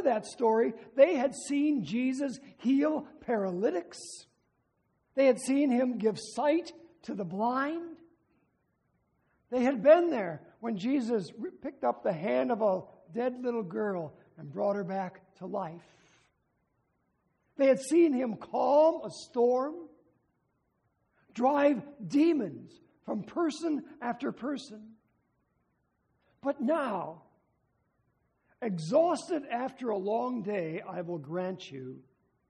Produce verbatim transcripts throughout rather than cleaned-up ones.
that story, they had seen Jesus heal paralytics. They had seen him give sight to the blind. They had been there when Jesus picked up the hand of a dead little girl and brought her back to life. They had seen him calm a storm, drive demons from person after person. But now, exhausted after a long day, I will grant you,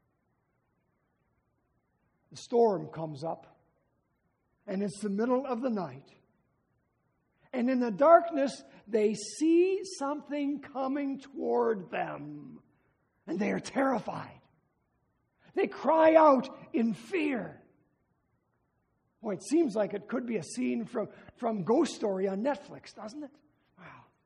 the storm comes up, and it's the middle of the night. And in the darkness, they see something coming toward them, and they are terrified. They cry out in fear. Boy, it seems like it could be a scene from, from Ghost Story on Netflix, doesn't it? Wow.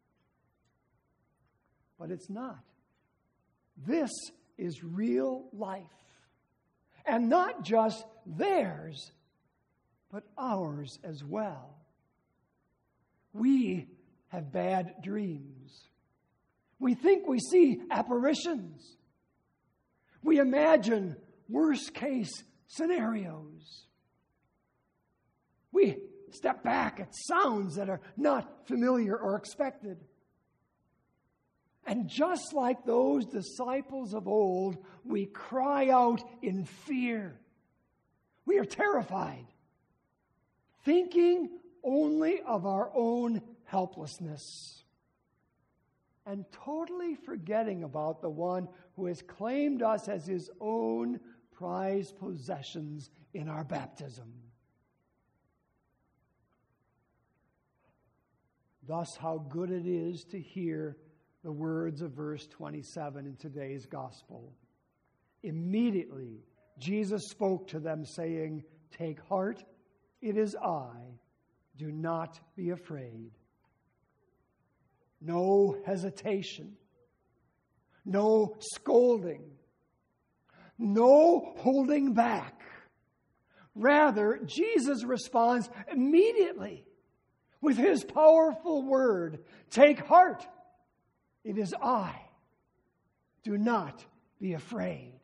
But it's not. This is real life. And not just theirs, but ours as well. We have bad dreams. We think we see apparitions. We imagine worst-case scenarios. We step back at sounds that are not familiar or expected. And just like those disciples of old, we cry out in fear. We are terrified, thinking only of our own helplessness, and totally forgetting about the one who has claimed us as his own prized possessions in our baptism. Thus, how good it is to hear the words of verse twenty-seven in today's gospel. Immediately, Jesus spoke to them, saying, "Take heart, it is I. Do not be afraid." No hesitation. No scolding. No holding back. Rather, Jesus responds immediately with his powerful word, "Take heart, it is I. Do not be afraid."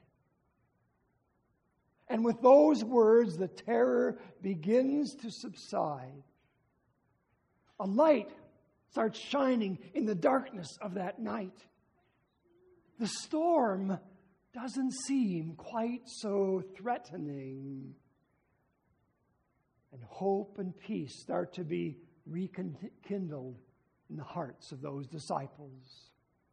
And with those words, the terror begins to subside. A light starts shining in the darkness of that night. The storm doesn't seem quite so threatening. And hope and peace start to be rekindled in the hearts of those disciples.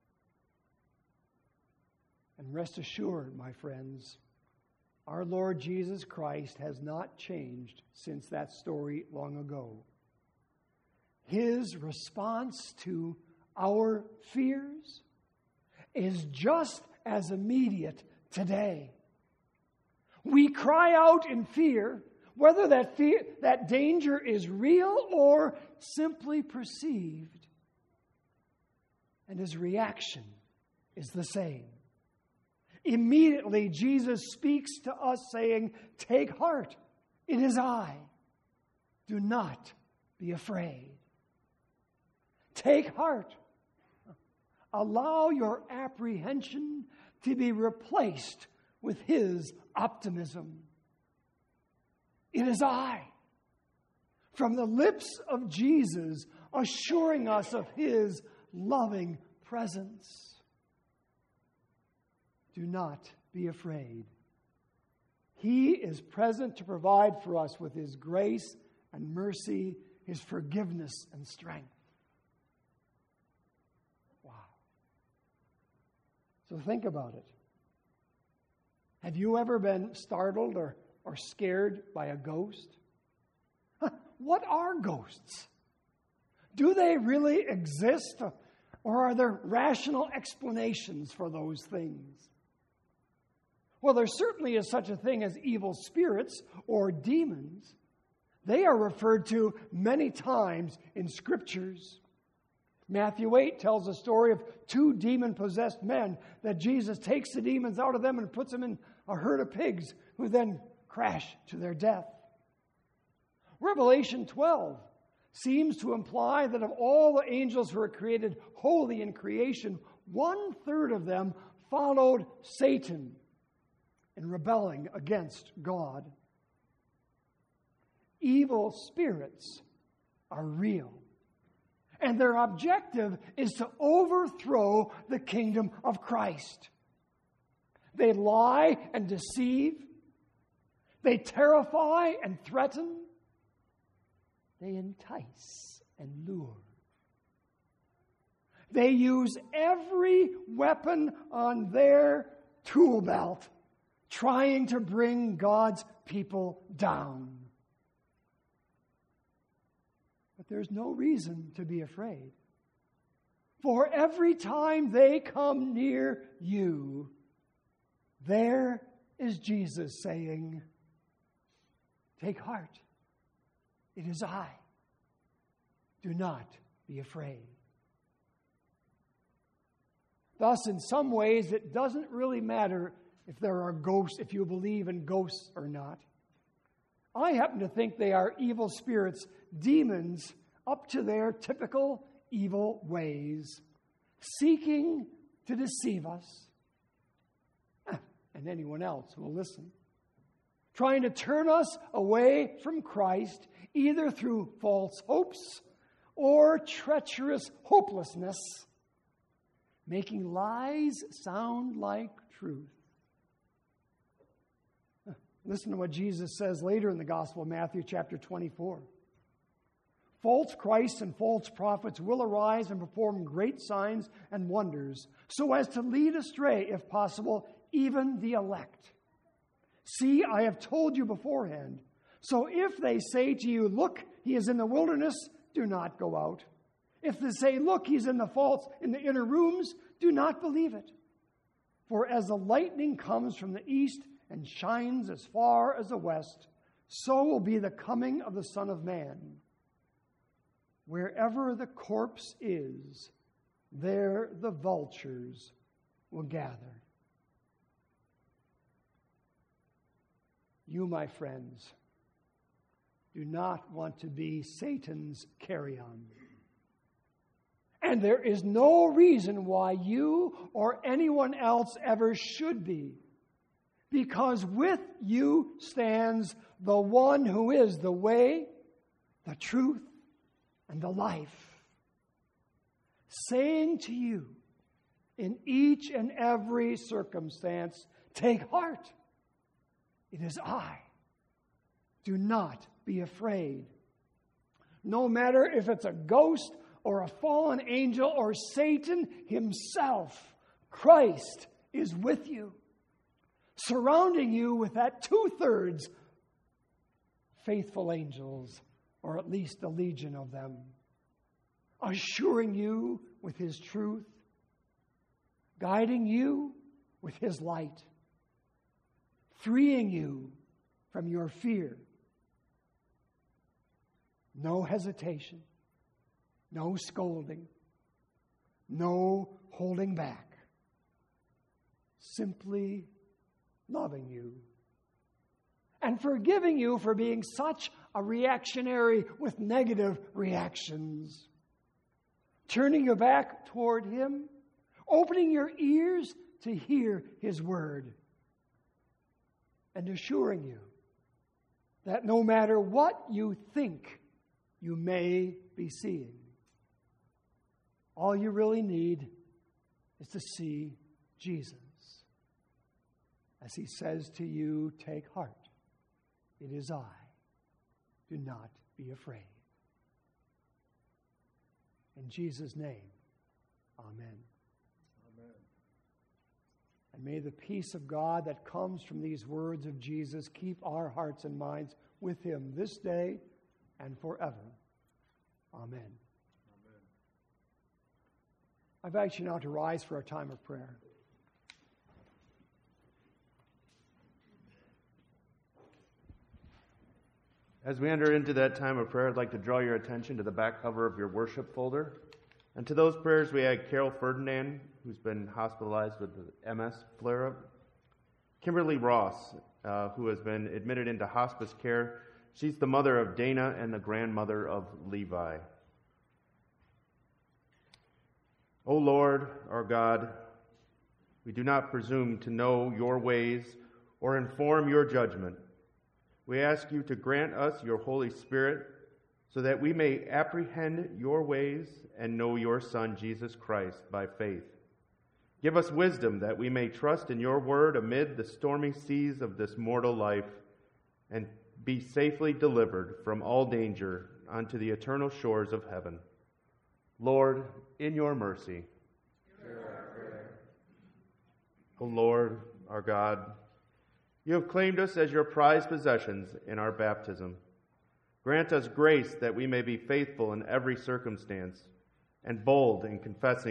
And rest assured, my friends, our Lord Jesus Christ has not changed since that story long ago. His response to our fears is just as immediate today. We cry out in fear, whether that fear, that danger is real or simply perceived. And his reaction is the same. Immediately, Jesus speaks to us saying, "Take heart, it is I. Do not be afraid." Take heart. Allow your apprehension to be replaced with his optimism. It is I. From the lips of Jesus, assuring us of his loving presence. Do not be afraid. He is present to provide for us with his grace and mercy, his forgiveness and strength. Wow. So think about it. Have you ever been startled or, or scared by a ghost? Huh, what are ghosts? Do they really exist? Or are there rational explanations for those things? Well, there certainly is such a thing as evil spirits or demons. They are referred to many times in Scriptures. Matthew eight tells the story of two demon-possessed men that Jesus takes the demons out of them and puts them in a herd of pigs who then crash to their death. Revelation twelve seems to imply that of all the angels who are created holy in creation, one-third of them followed Satan in rebelling against God. Evil spirits are real, and their objective is to overthrow the kingdom of Christ. They lie and deceive. They terrify and threaten. They entice and lure. They use every weapon on their tool belt, trying to bring God's people down. But there's no reason to be afraid. For every time they come near you, there is Jesus saying, "Take heart. It is I. Do not be afraid." Thus, in some ways, it doesn't really matter if there are ghosts, if you believe in ghosts or not. I happen to think they are evil spirits, demons, up to their typical evil ways, seeking to deceive us and anyone else who will listen, trying to turn us away from Christ, either through false hopes or treacherous hopelessness, making lies sound like truth. Listen to what Jesus says later in the Gospel of Matthew, chapter twenty-four. False Christs and false prophets will arise and perform great signs and wonders, so as to lead astray, if possible, even the elect. See, I have told you beforehand. So if they say to you, "Look, he is in the wilderness," do not go out. If they say, "Look, he's in the false in the inner rooms," do not believe it. For as the lightning comes from the east and shines as far as the west, so will be the coming of the Son of Man. Wherever the corpse is, there the vultures will gather. You, my friends, do not want to be Satan's carry-on. And there is no reason why you or anyone else ever should be. Because with you stands the one who is the way, the truth, and the life, saying to you in each and every circumstance, "Take heart. It is I. Do not be afraid." No matter if it's a ghost or a fallen angel or Satan himself, Christ is with you, surrounding you with that two-thirds faithful angels, or at least a legion of them, assuring you with his truth, guiding you with his light, freeing you from your fear. No hesitation, no scolding, no holding back. Simply loving you and forgiving you for being such a reactionary with negative reactions. Turning your back toward him, opening your ears to hear his word, and assuring you that no matter what you think you may be seeing, all you really need is to see Jesus. As he says to you, "Take heart. It is I. Do not be afraid." In Jesus' name, amen. Amen. And may the peace of God that comes from these words of Jesus keep our hearts and minds with him this day and forever. Amen. Amen. I invite you now to rise for a time of prayer. As we enter into that time of prayer, I'd like to draw your attention to the back cover of your worship folder. And to those prayers, we add Carol Ferdinand, who's been hospitalized with the M S flare-up. Kimberly Ross, uh, who has been admitted into hospice care. She's the mother of Dana and the grandmother of Levi. O Lord, our God, we do not presume to know your ways or inform your judgment. We ask you to grant us your Holy Spirit so that we may apprehend your ways and know your Son, Jesus Christ, by faith. Give us wisdom that we may trust in your word amid the stormy seas of this mortal life and be safely delivered from all danger unto the eternal shores of heaven. Lord, in your mercy, hear our prayer. O Lord, our God, you have claimed us as your prized possessions in our baptism. Grant us grace that we may be faithful in every circumstance and bold in confessing